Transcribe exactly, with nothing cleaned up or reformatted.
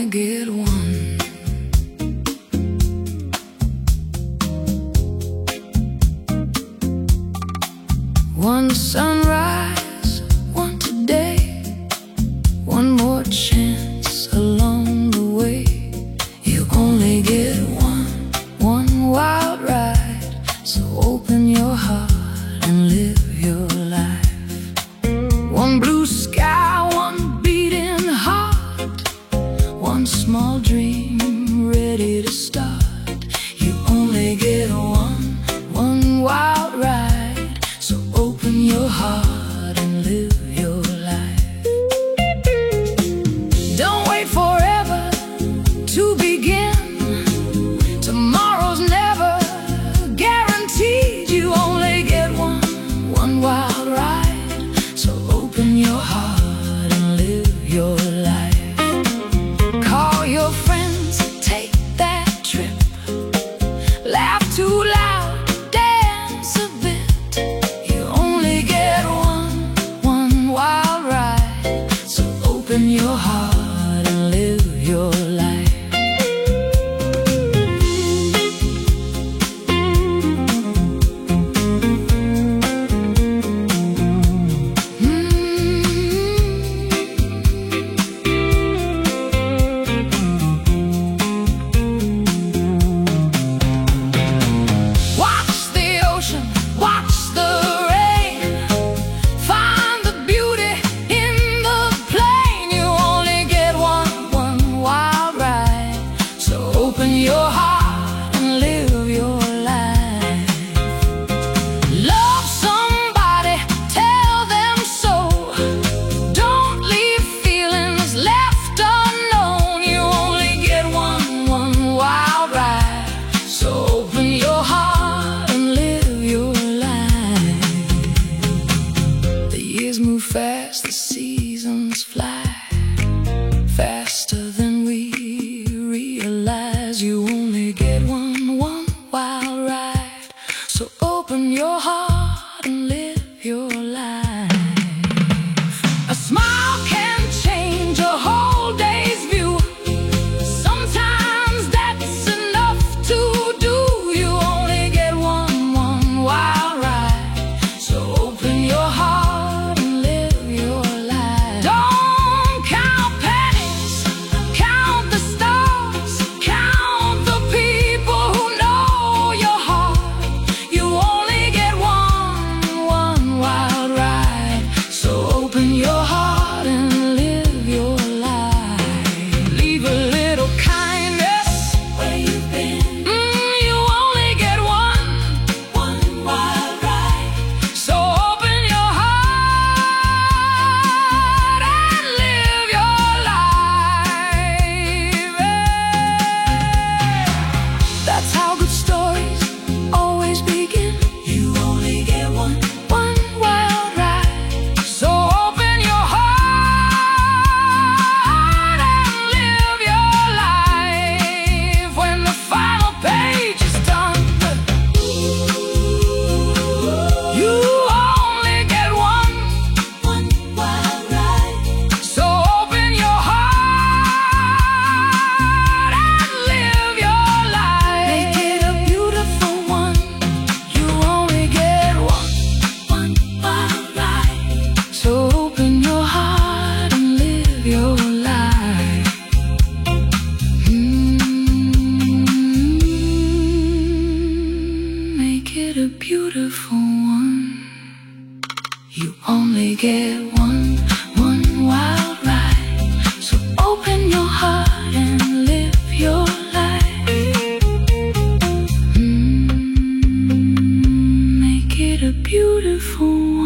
get one. One sunrise, one today, one more chance along the way. You only get one, one wild ride, so open your heart and live your life. One blue sky, one beating heart, one small dream ready to start. You only get one, one wild ride, so open your heart and live your life. Don't wait forever to begin. Tomorrow's never guaranteed. You only get one, one wild ride, so open your heart and live your life. Call your friends, take that trip, laugh too loud, dance a bit. You only get one, one wild ride, so open your heart and live your life. Open your heart and live your life. Love somebody, tell them so. Don't leave feelings left unknown. You only get one, one wild ride, so open your heart and live your life. The years move fast, the seasons fly, faster than we realize. You only get one, one wild ride, so open your heart and live your life. A smile can change a whole day's view. Sometimes that's enough to do. You only get one, one wild ride, so open your heart and live your life. Don't count pennies, count the stars, count the people who know your heart. You only get one, one wild ride, so open your heart and live your life. Leave a little kindness where you've been. Mm, you only get one, one wild ride, so open your heart and live your life. That's how good stories always begin. You only get one, one wild ride, so open your heart and live your life. When the final page is done, you only get one, one wild ride, so open your heart and live your life. Make it a beautiful one. You only get one, one wild ride, so open your heart and live your life. Mm, make it a beautiful one. You only get one, one wild ride, so open your heart and live your life. Mm, make it a beautiful one.